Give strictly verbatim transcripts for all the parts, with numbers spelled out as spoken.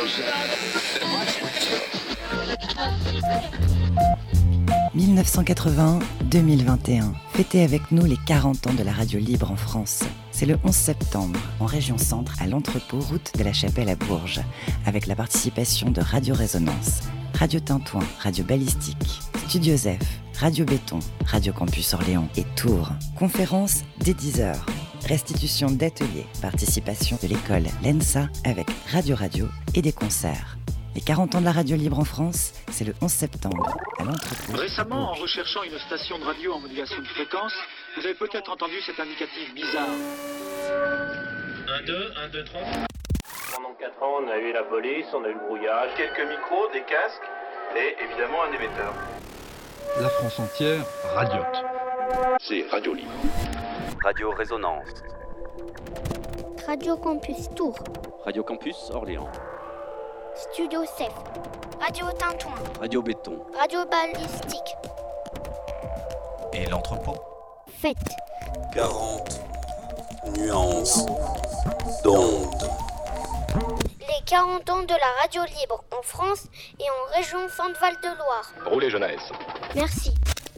Bourges. dix-neuf cent quatre-vingt à deux mille vingt et un. Fêtez avec nous les quarante ans de la radio libre en France. C'est le onze septembre, en région centre, à l'entrepôt route de la Chapelle à Bourges, avec la participation de Radio Résonance, Radio Tintouin, Radio Balistique, Studio Zef, Radio Béton, Radio Campus Orléans et Tours. Conférence dès dix heures. Restitution d'ateliers, participation de l'école l'ENSA avec Radio Radio et des concerts. Les quarante ans de la radio libre en France, c'est le onze septembre, à l'entrepôt. Récemment, en recherchant une station de radio en modulation de fréquence, vous avez peut-être entendu cet indicatif bizarre. un deux, un deux, trois. Pendant quatre ans, on a eu la police, on a eu le brouillage, quelques micros, des casques et évidemment un émetteur. La France entière radiote. C'est Radio Libre. Radio Résonance. Radio Campus Tours. Radio Campus Orléans. Studio Zef. Radio Tintouin. Radio Béton. Radio Balistique. Et l'entrepôt. Fête. quarante nuances d'ondes. Les quarante ans de la radio libre en France et en région Centre-Val de Loire. Roulez jeunesse. Merci.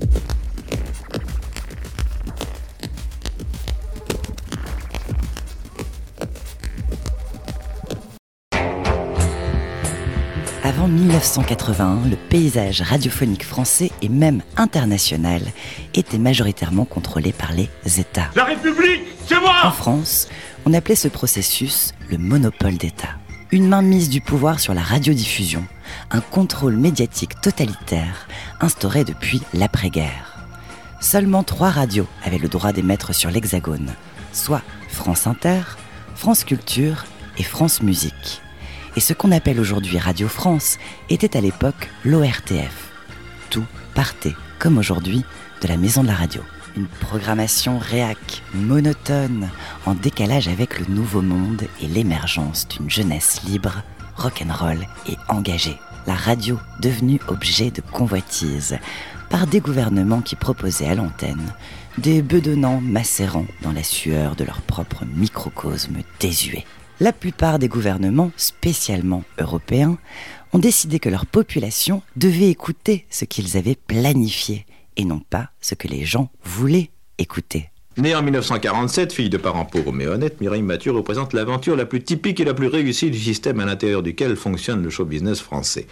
Avant dix-neuf cent quatre-vingt-un, le paysage radiophonique français et même international était majoritairement contrôlé par les États. La République, c'est moi! En France, on appelait ce processus le monopole d'État. Une mainmise du pouvoir sur la radiodiffusion, un contrôle médiatique totalitaire instauré depuis l'après-guerre. Seulement trois radios avaient le droit d'émettre sur l'Hexagone, soit France Inter, France Culture et France Musique. Et ce qu'on appelle aujourd'hui Radio France était à l'époque l'O R T F. Tout partait, comme aujourd'hui, de la maison de la radio. Une programmation réac, monotone, en décalage avec le nouveau monde et l'émergence d'une jeunesse libre, rock'n'roll et engagée. La radio devenue objet de convoitise par des gouvernements qui proposaient à l'antenne des bedonnants macérants dans la sueur de leur propre microcosme désuet. La plupart des gouvernements, spécialement européens, ont décidé que leur population devait écouter ce qu'ils avaient planifié et non pas ce que les gens voulaient écouter. Née en dix-neuf cent quarante-sept, fille de parents pauvres mais honnêtes, Mireille Mathieu représente l'aventure la plus typique et la plus réussie du système à l'intérieur duquel fonctionne le show business français.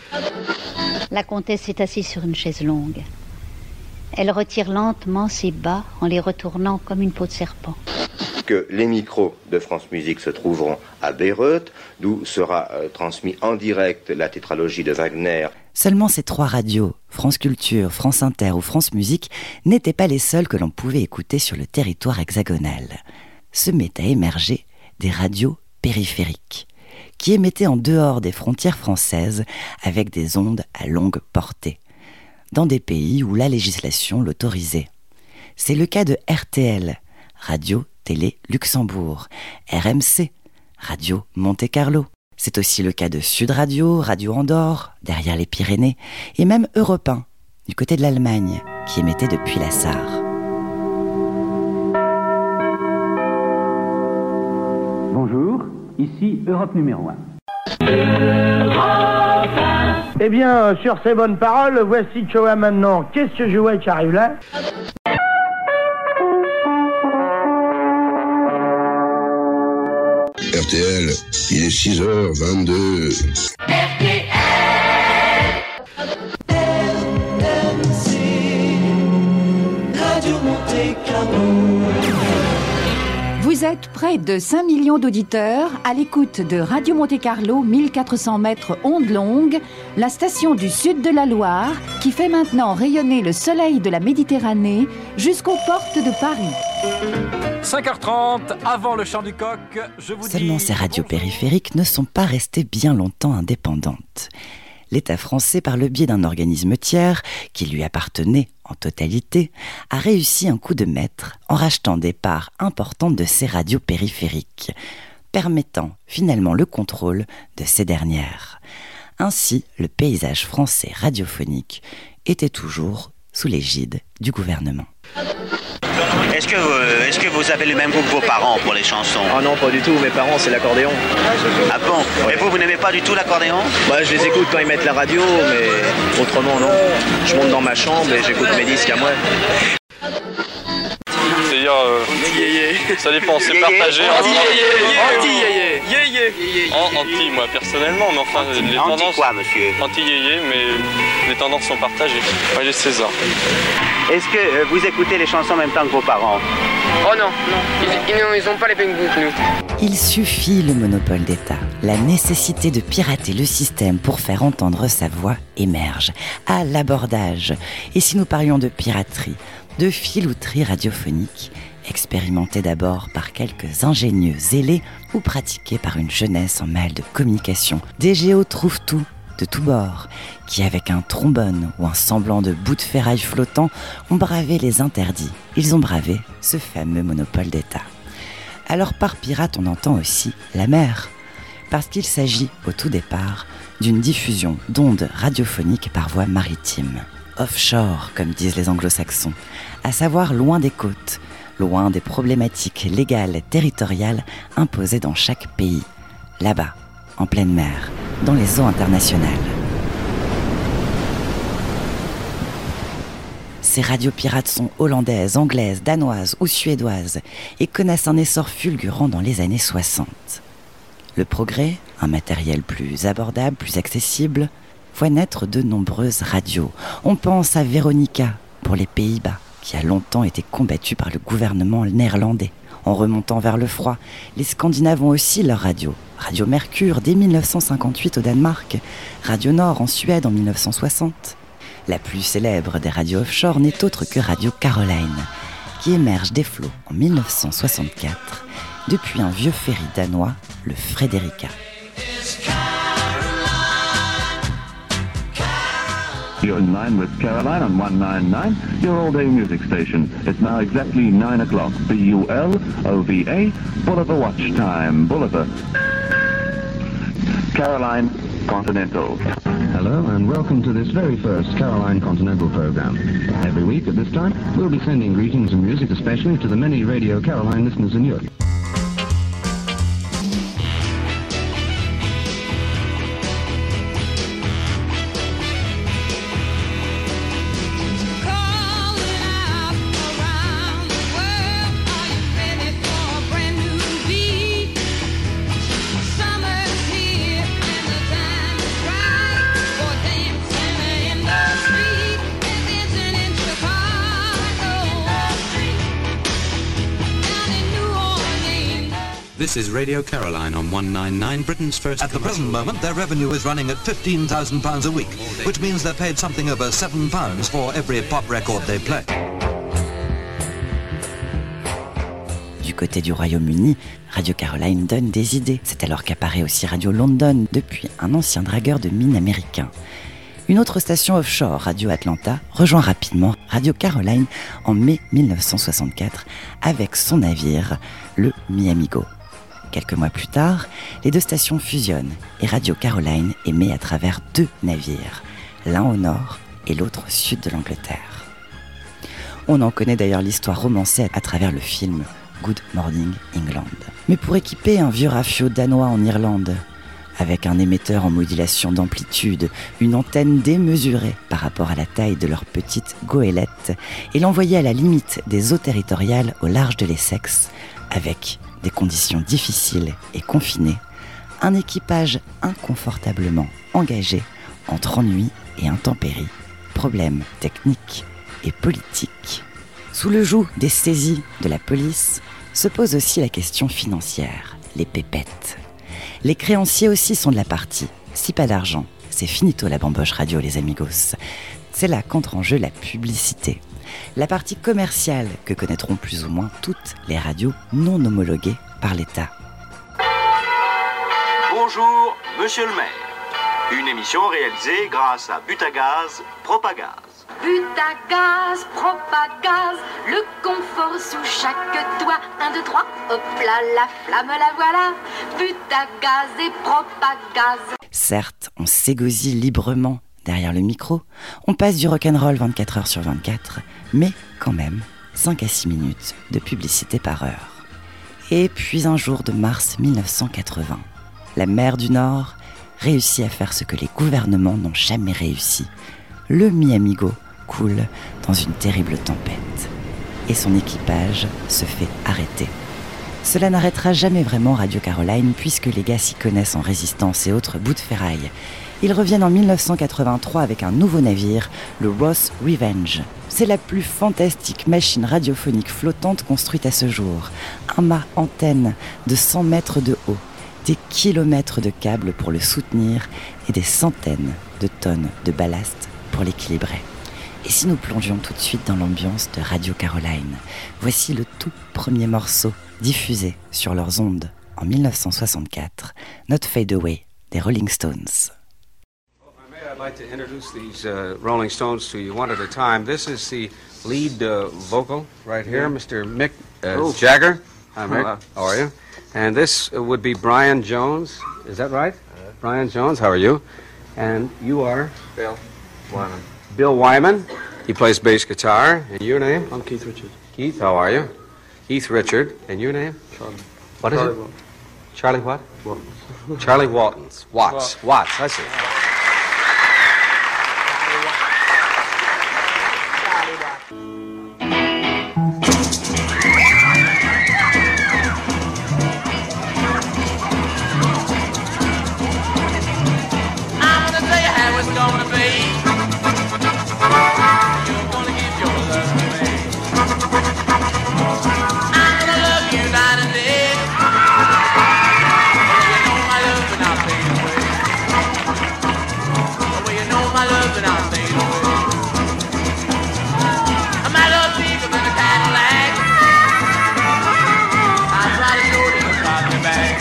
La comtesse est assise sur une chaise longue. Elle retire lentement ses bas en les retournant comme une peau de serpent. Que les micros de France Musique se trouveront à Bayreuth, d'où sera euh, transmis en direct la tétralogie de Wagner. Seulement ces trois radios, France Culture, France Inter ou France Musique, n'étaient pas les seules que l'on pouvait écouter sur le territoire hexagonal. Se met à émerger des radios périphériques, qui émettaient en dehors des frontières françaises avec des ondes à longue portée, dans des pays où la législation l'autorisait. C'est le cas de R T L, Radio Télé Luxembourg, R M C, Radio Monte-Carlo. C'est aussi le cas de Sud Radio, Radio Andorre, derrière les Pyrénées, et même Europe un, du côté de l'Allemagne, qui émettait depuis la Sarre. Bonjour, ici Europe numéro un. Eh bien, sur ces bonnes paroles, voici Choa maintenant. Qu'est-ce que je vois qui arrive là ? R T L, il est six heures vingt-deux. R T L R M C Radio Monte-Carlo. Vous êtes près de cinq millions d'auditeurs à l'écoute de Radio Monte-Carlo, mille quatre cents mètres ondes longues, la station du sud de la Loire qui fait maintenant rayonner le soleil de la Méditerranée jusqu'aux portes de Paris. cinq heures trente, avant le chant du coq, je vous dis... Seulement ces radios périphériques ne sont pas restées bien longtemps indépendantes. L'État français, par le biais d'un organisme tiers, qui lui appartenait en totalité, a réussi un coup de maître en rachetant des parts importantes de ces radios périphériques, permettant finalement le contrôle de ces dernières. Ainsi, le paysage français radiophonique était toujours sous l'égide du gouvernement. Est-ce que, vous, est-ce que vous avez le même goût que vos parents pour les chansons? Ah non, pas du tout. Mes parents, c'est l'accordéon. Ah bon? Ouais. Et vous, vous n'aimez pas du tout l'accordéon? Bah, je les écoute quand ils mettent la radio, mais autrement, non. Je monte dans ma chambre et j'écoute mes disques à moi. C'est-à-dire, euh, ça dépend, c'est partagé. Anti-yéyé, yéyé. Anti, moi personnellement, mais enfin, anti, les anti tendances. Quoi, monsieur? Anti-yéyé, mais les tendances sont partagées. Moi, j'ai César. Est-ce que euh, vous écoutez les chansons en même temps que vos parents? Oh non, non, ils n'ont pas les mêmes goûts que nous. Il suffit le monopole d'État. La nécessité de pirater le système pour faire entendre sa voix émerge à l'abordage. Et si nous parlions de piraterie, de filouterie radiophonique, expérimentée d'abord par quelques ingénieux zélés ou pratiquée par une jeunesse en mal de communication, des géos trouvent tout, de tous bords, qui avec un trombone ou un semblant de bout de ferraille flottant ont bravé les interdits. Ils ont bravé ce fameux monopole d'État. Alors par pirate on entend aussi la mer, parce qu'il s'agit au tout départ d'une diffusion d'ondes radiophoniques par voie maritime. Offshore, comme disent les anglo-saxons, à savoir loin des côtes, loin des problématiques légales territoriales imposées dans chaque pays, là-bas, en pleine mer, dans les eaux internationales. Ces radios pirates sont hollandaises, anglaises, danoises ou suédoises et connaissent un essor fulgurant dans les années soixante. Le progrès, un matériel plus abordable, plus accessible, voit naître de nombreuses radios. On pense à Veronica pour les Pays-Bas, qui a longtemps été combattue par le gouvernement néerlandais. En remontant vers le froid, les Scandinaves ont aussi leur radio. Radio Mercure dès mille neuf cent cinquante-huit au Danemark, Radio Nord en Suède en mille neuf cent soixante. La plus célèbre des radios offshore n'est autre que Radio Caroline, qui émerge des flots en mille neuf cent soixante-quatre depuis un vieux ferry danois, le Frederica. You're in line with Caroline on one ninety-nine, your all-day music station. It's now exactly nine o'clock. B U L O V A, Bulliver Watch Time. Bulliver. Caroline Continental. Hello and welcome to this very first Caroline Continental program. Every week at this time, we'll be sending greetings and music especially to the many Radio Caroline listeners in Europe. This is Radio Caroline on one ninety-nine, Britain's first. At the present moment, their revenue is running at fifteen thousand pounds a week, which means they're paid something over seven pounds for every pop record they play. Du côté du Royaume-Uni, Radio Caroline donne des idées. C'est alors qu'apparaît aussi Radio London, depuis un ancien dragueur de mine américain. Une autre station offshore, Radio Atlanta, rejoint rapidement Radio Caroline en mai mille neuf cent soixante-quatre avec son navire, le Miamigo. Quelques mois plus tard, les deux stations fusionnent et Radio Caroline émet à travers deux navires, l'un au nord et l'autre au sud de l'Angleterre. On en connaît d'ailleurs l'histoire romancée à travers le film Good Morning England. Mais pour équiper un vieux rafio danois en Irlande, avec un émetteur en modulation d'amplitude, une antenne démesurée par rapport à la taille de leur petite goélette, et l'envoyer à la limite des eaux territoriales au large de l'Essex, avec des conditions difficiles et confinées, un équipage inconfortablement engagé entre ennui et intempéries, problèmes techniques et politiques. Sous le joug des saisies de la police, se pose aussi la question financière, les pépettes. Les créanciers aussi sont de la partie. Si pas d'argent, c'est finito la bamboche radio, les amigos. C'est là qu'entre en jeu la publicité. La partie commerciale que connaîtront plus ou moins toutes les radios non homologuées par l'État. Bonjour, monsieur le maire. Une émission réalisée grâce à Butagaz Propagaz. Butagaz, Propagaz, le confort sous chaque toit. Un, deux, trois, hop là, la flamme, la voilà. Butagaz et Propagaz. Certes, on s'égosille librement derrière le micro, on passe du rock'n'roll vingt-quatre heures sur vingt-quatre, mais quand même, cinq à six minutes de publicité par heure. Et puis un jour de mars mille neuf cent quatre-vingts, la mer du Nord réussit à faire ce que les gouvernements n'ont jamais réussi. Le Mi-Amigo coule dans une terrible tempête et son équipage se fait arrêter. Cela n'arrêtera jamais vraiment Radio Caroline puisque les gars s'y connaissent en résistance et autres bouts de ferraille. Ils reviennent en mille neuf cent quatre-vingt-trois avec un nouveau navire, le Ross Revenge. C'est la plus fantastique machine radiophonique flottante construite à ce jour. Un mât antenne de cent mètres de haut, des kilomètres de câbles pour le soutenir et des centaines de tonnes de ballast pour l'équilibrer. Et si nous plongions tout de suite dans l'ambiance de Radio Caroline, voici le tout premier morceau diffusé sur leurs ondes en mille neuf cent soixante-quatre, Not Fade Away des Rolling Stones. I'd like to introduce these uh, Rolling Stones to you one at a time. This is the lead uh, vocal right here, Mister Mick uh, Oh. Jagger. Hi, Mick. Hello. How are you? And this uh, would be Brian Jones. Is that right? Brian Jones, how are you? And you are? Bill Wyman. Bill Wyman. He plays bass guitar. And your name? I'm Keith Richards. Keith, how are you? Keith Richard. And your name? Charlie. What is Charlie it? Waltons. Charlie what? Waltons. Charlie Waltons. Watts. Watts, I see. I'm gonna tell you how it's gonna be. You're gonna give your love to me. I'm gonna love you night and day. Oh, you know my love and I'll fade away. Oh, you know my love and I'll fade away. My love bigger than a Cadillac. I try to show you the plastic bag.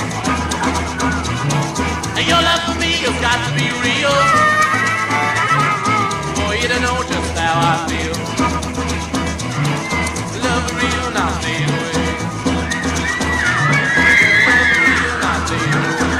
Your love for me has got to be real. For you to know just how I feel. Love is real, not fade away. Love is real, not fade away.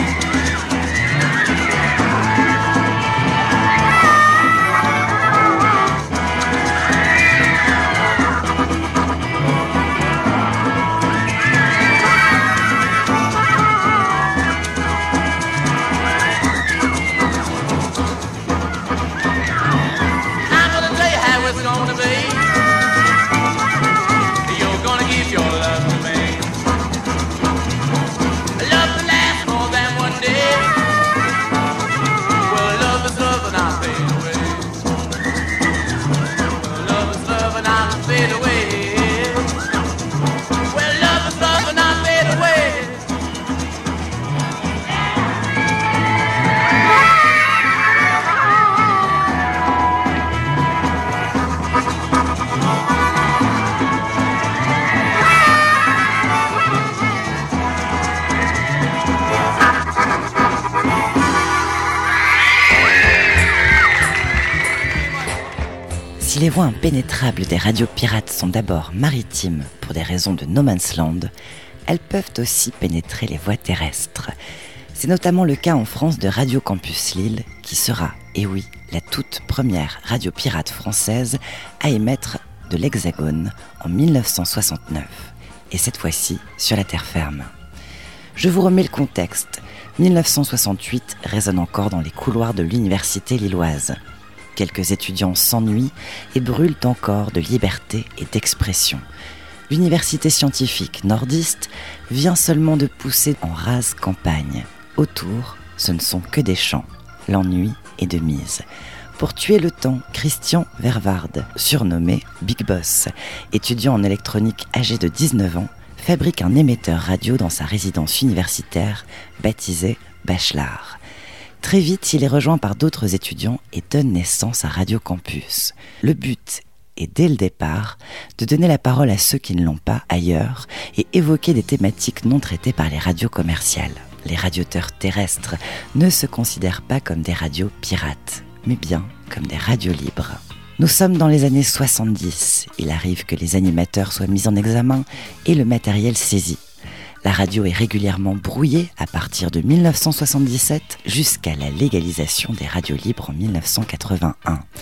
I'm gonna tell you how it's gonna be. You're gonna give your love to me. Love to last more than one day. Well, love is love and I'll fade away. Well, love is love and I'll fade away. Well, love is love and I'll fade away. Si les voies impénétrables des radios pirates sont d'abord maritimes pour des raisons de no man's land, elles peuvent aussi pénétrer les voies terrestres. C'est notamment le cas en France de Radio Campus Lille, qui sera, et oui, la toute première radio pirate française à émettre de l'Hexagone en mille neuf cent soixante-neuf, et cette fois-ci sur la terre ferme. Je vous remets le contexte. mille neuf cent soixante-huit résonne encore dans les couloirs de l'université lilloise. Quelques étudiants s'ennuient et brûlent encore de liberté et d'expression. L'université scientifique nordiste vient seulement de pousser en rase campagne. Autour, ce ne sont que des champs. L'ennui est de mise. Pour tuer le temps, Christian Vervarde, surnommé Big Boss, étudiant en électronique âgé de dix-neuf ans, fabrique un émetteur radio dans sa résidence universitaire baptisée Bachelard. Très vite, il est rejoint par d'autres étudiants et donne naissance à Radio Campus. Le but est, dès le départ, de donner la parole à ceux qui ne l'ont pas ailleurs et évoquer des thématiques non traitées par les radios commerciales. Les radioteurs terrestres ne se considèrent pas comme des radios pirates, mais bien comme des radios libres. Nous sommes dans les années soixante-dix. Il arrive que les animateurs soient mis en examen et le matériel saisi. La radio est régulièrement brouillée à partir de mille neuf cent soixante-dix-sept jusqu'à la légalisation des radios libres en mille neuf cent quatre-vingt-un.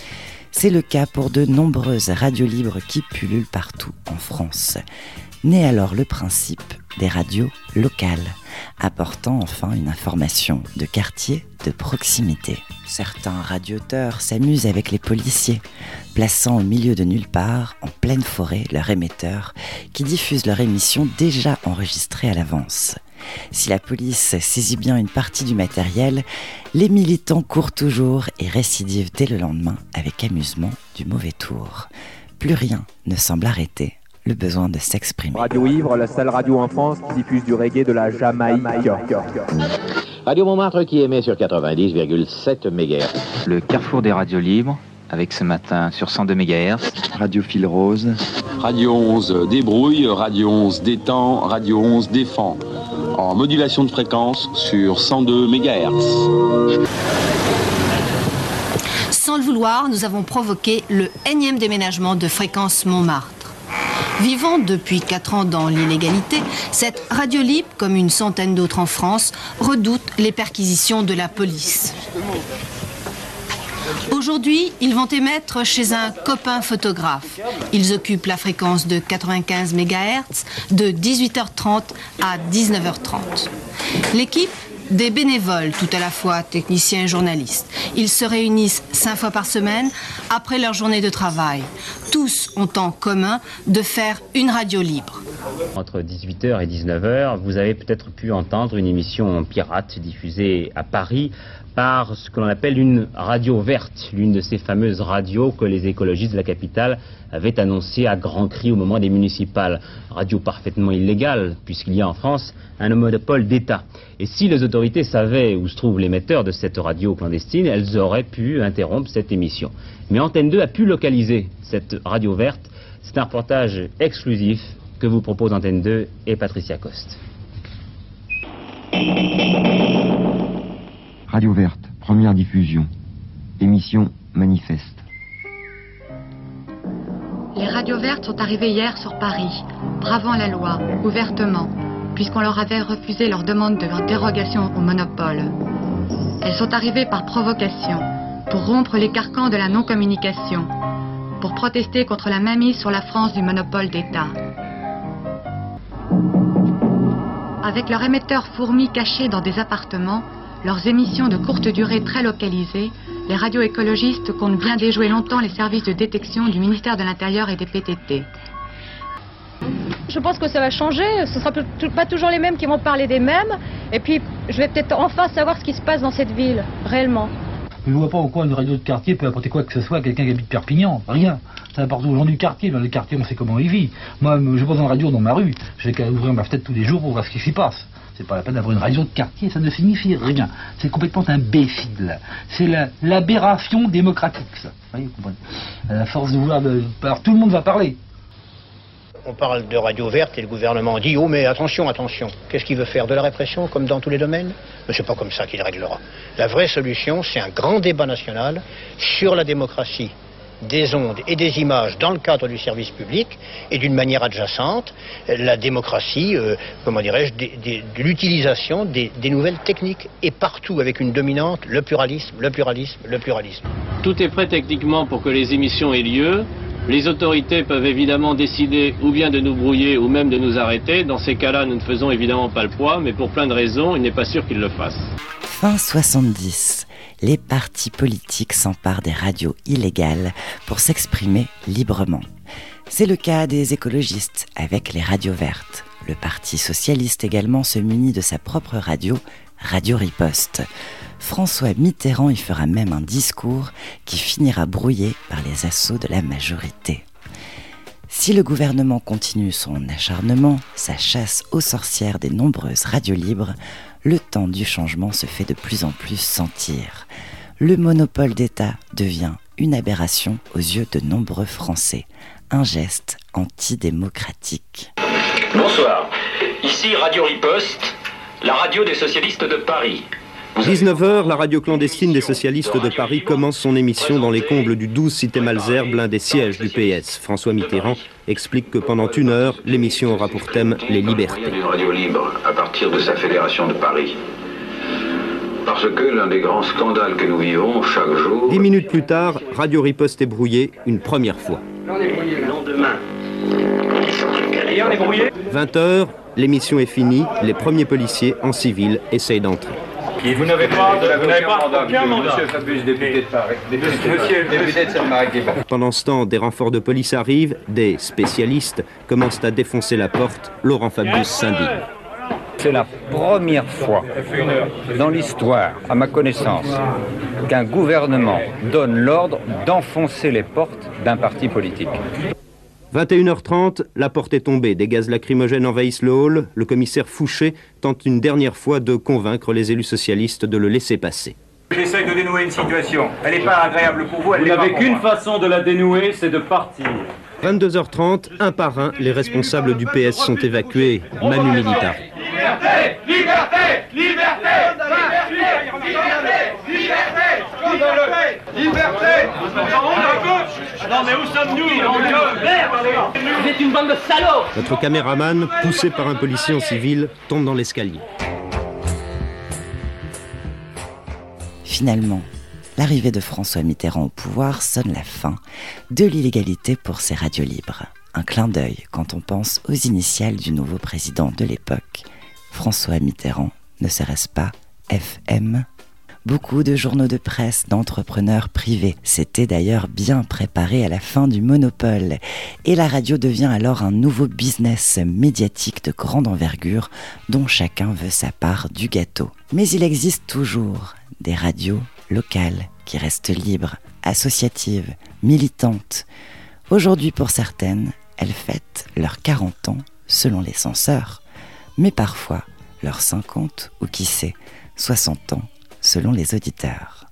C'est le cas pour de nombreuses radios libres qui pullulent partout en France. Naît alors le principe des radios locales, apportant enfin une information de quartier, de proximité. Certains radioteurs s'amusent avec les policiers, plaçant au milieu de nulle part, en pleine forêt, leur émetteur, qui diffuse leur émission déjà enregistrée à l'avance. Si la police saisit bien une partie du matériel, les militants courent toujours et récidivent dès le lendemain avec amusement du mauvais tour. Plus rien ne semble arrêter le besoin de s'exprimer. Radio Ivre, la seule radio en France qui diffuse du reggae de la Jamaïque. Radio Montmartre qui émet sur quatre-vingt-dix virgule sept mégahertz. Le carrefour des radios libres, avec ce matin sur cent deux mégahertz. Radio Fil Rose. Radio onze débrouille, Radio onze détend, Radio onze défend. En modulation de fréquence sur cent deux mégahertz. Sans le vouloir, nous avons provoqué le énième déménagement de Fréquence Montmartre. Vivant depuis quatre ans dans l'illégalité, cette radio libre, comme une centaine d'autres en France, redoute les perquisitions de la police. Aujourd'hui, ils vont émettre chez un copain photographe. Ils occupent la fréquence de quatre-vingt-quinze mégahertz de dix-huit heures trente à dix-neuf heures trente. L'équipe, des bénévoles, tout à la fois techniciens et journalistes. Ils se réunissent cinq fois par semaine après leur journée de travail. Tous ont en commun de faire une radio libre. Entre dix-huit heures et dix-neuf heures, vous avez peut-être pu entendre une émission pirate diffusée à Paris par ce que l'on appelle une radio verte, l'une de ces fameuses radios que les écologistes de la capitale avaient annoncées à grands cris au moment des municipales. Radio parfaitement illégale, puisqu'il y a en France un monopole d'État. Et si les autorités savaient où se trouve l'émetteur de cette radio clandestine, elles auraient pu interrompre cette émission. Mais Antenne deux a pu localiser cette radio verte. C'est un reportage exclusif que vous propose Antenne deux et Patricia Coste. Radio Verte, première diffusion. Émission Manifeste. Les radios vertes sont arrivées hier sur Paris, bravant la loi, ouvertement, puisqu'on leur avait refusé leur demande de dérogation au monopole. Elles sont arrivées par provocation, pour rompre les carcans de la non-communication, pour protester contre la mainmise sur la France du monopole d'État. Avec leurs émetteurs fourmis cachés dans des appartements, leurs émissions de courte durée très localisées, les radios écologistes comptent bien déjouer longtemps les services de détection du ministère de l'Intérieur et des P T T. Je pense que ça va changer, ce ne sera pas toujours les mêmes qui vont parler des mêmes, et puis je vais peut-être enfin savoir ce qui se passe dans cette ville, réellement. Je ne vois pas en quoi une radio de quartier peut apporter quoi que ce soit à quelqu'un qui habite Perpignan, rien. Ça apporte aux gens du quartier, dans le quartier on sait comment il vit. Moi, je vois une radio dans ma rue, je vais ouvrir ma fenêtre tous les jours pour voir ce qui s'y passe. C'est pas la peine d'avoir une radio de quartier, ça ne signifie rien. C'est complètement imbécile. C'est l'aberration démocratique, ça. Vous voyez, vous comprenez. À la force de vouloir... De... Alors tout le monde va parler. On parle de radio verte et le gouvernement dit « Oh mais attention, attention, qu'est-ce qu'il veut faire? De la répression comme dans tous les domaines ?» Mais c'est pas comme ça qu'il réglera. La vraie solution, c'est un grand débat national sur la démocratie des ondes et des images dans le cadre du service public et d'une manière adjacente, la démocratie, euh, comment dirais-je, de l'utilisation des, des nouvelles techniques et partout avec une dominante, le pluralisme, le pluralisme, le pluralisme. Tout est prêt techniquement pour que les émissions aient lieu. Les autorités peuvent évidemment décider ou bien de nous brouiller ou même de nous arrêter. Dans ces cas-là, nous ne faisons évidemment pas le poids, mais pour plein de raisons, il n'est pas sûr qu'ils le fassent. Fin soixante-dix, les partis politiques s'emparent des radios illégales pour s'exprimer librement. C'est le cas des écologistes avec les radios vertes. Le Parti socialiste également se munit de sa propre radio, Radio Riposte. François Mitterrand y fera même un discours qui finira brouillé par les assauts de la majorité. Si le gouvernement continue son acharnement, sa chasse aux sorcières des nombreuses radios libres, le temps du changement se fait de plus en plus sentir. Le monopole d'État devient une aberration aux yeux de nombreux Français, un geste antidémocratique. Bonsoir, ici Radio Riposte, la radio des socialistes de Paris. dix-neuf heures, la radio clandestine des socialistes de Paris commence son émission dans les combles du douze cité Malesherbes, l'un des sièges du P S. François Mitterrand explique que pendant une heure, l'émission aura pour thème les libertés. Une radio libre à partir de sa fédération de Paris. parce que l'un des grands scandales que nous vivons chaque jour... Dix minutes plus tard, Radio Riposte est brouillée une première fois. On est brouillé le lendemain. Et on est brouillé. vingt heures, l'émission est finie, les premiers policiers en civil essayent d'entrer. Et vous n'avez pas, de, vous n'avez pas aucun mandat. Monsieur Fabius, député de Paris. Monsieur, député de Seine-Maritime. Pendant ce temps, des renforts de police arrivent, des spécialistes commencent à défoncer la porte. Laurent Fabius s'indigne. C'est la première fois dans l'histoire, à ma connaissance, qu'un gouvernement donne l'ordre d'enfoncer les portes d'un parti politique. vingt et une heures trente, la porte est tombée, des gaz lacrymogènes envahissent le hall, le commissaire Fouché tente une dernière fois de convaincre les élus socialistes de le laisser passer. J'essaie de dénouer une situation. Elle n'est pas agréable pour vous, elle Vous n'est pas n'avez pour qu'une moi. façon de la dénouer, c'est de partir. vingt-deux heures trente, un par un, les responsables du P S sont évacués, manu militari. Liberté, liberté, liberté, liberté, liberté, liberté. Non mais où sommes-nous? Vous êtes une bande de salauds. Notre caméraman, poussé par un policier en civil, tombe dans l'escalier. Finalement, l'arrivée de François Mitterrand au pouvoir sonne la fin de l'illégalité pour ces radios libres. Un clin d'œil quand on pense aux initiales du nouveau président de l'époque. François Mitterrand, ne serait-ce pas F M? Beaucoup de journaux de presse, d'entrepreneurs privés s'étaient d'ailleurs bien préparés à la fin du monopole. Et la radio devient alors un nouveau business médiatique de grande envergure dont chacun veut sa part du gâteau. Mais il existe toujours des radios locales qui restent libres, associatives, militantes. Aujourd'hui, pour certaines, elles fêtent leurs quarante ans selon les censeurs, mais parfois leurs cinquante ou qui sait, soixante ans selon les auditeurs.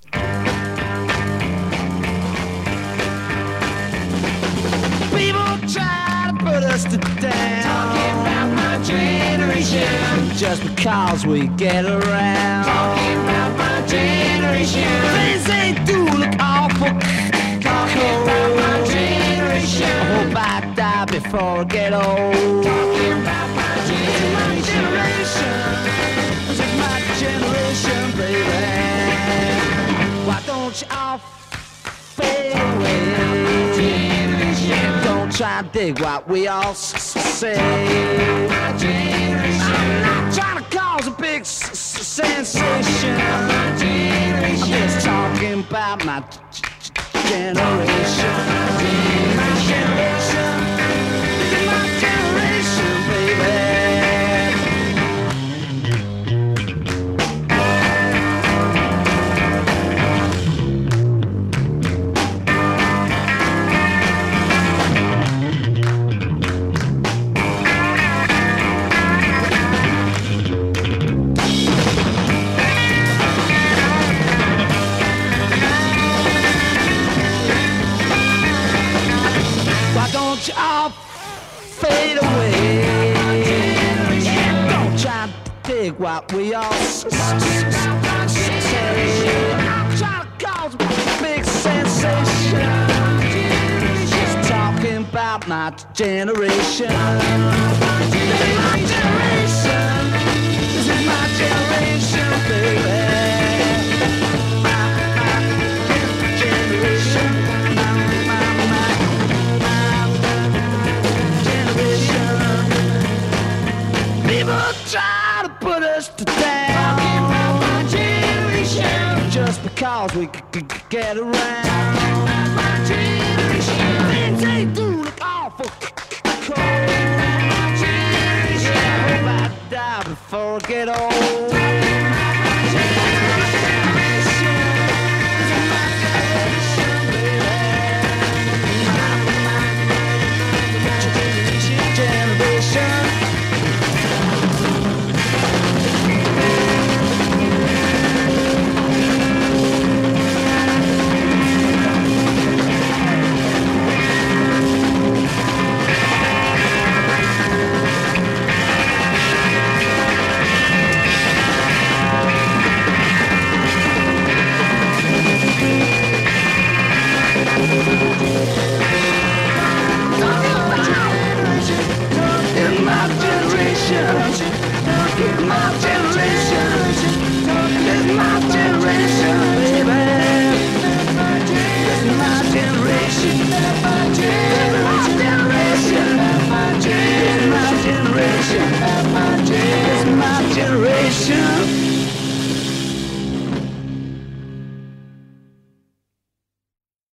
People try to put us to down. Talking about my generation. Just because we get around. Talking about my generation. Things they do look awful. Talking about my generation. I hope I die before I get old. Talking about my generation. This is my generation, baby. Why don't you all fade away? Don't try to dig what we all say. I'm not trying to cause a big s- s- sensation. I'm just talking about my g- g- generation. My generation. This is my generation, baby. Don't you all fade away? Don't try to dig what we all s- s- s- say. I'm trying to cause a big sensation. Just talking about my generation. This is my generation. This is my generation, baby. Try to put us to down. Talking about my generation. Just because we c- c- get around. Talking about my generation. Things they do look awful cold. My generation. I hope I die before I get old.